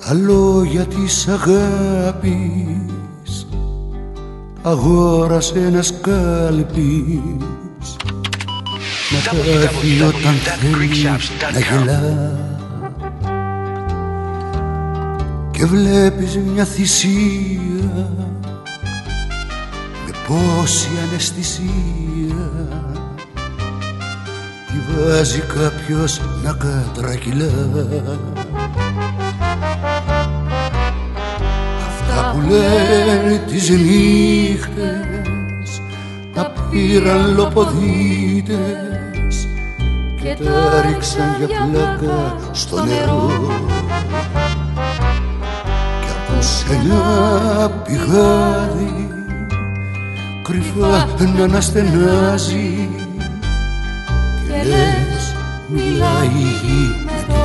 Τα λόγια της αγάπης αγόρασε ένας κάλπης να πάθει όταν θέλει να γελά. Και βλέπεις μια θυσία με πόση αναισθησία τη βάζει κάποιος να κατρακυλά. Αυτά που λένε τις νύχτες τα πήραν λοποδίτες και τα ρίξαν για πλάκα στο νερό. Κι ακούς ένα πηγάδι κρυφά να αναστενάζει και λες μιλάει η γη με το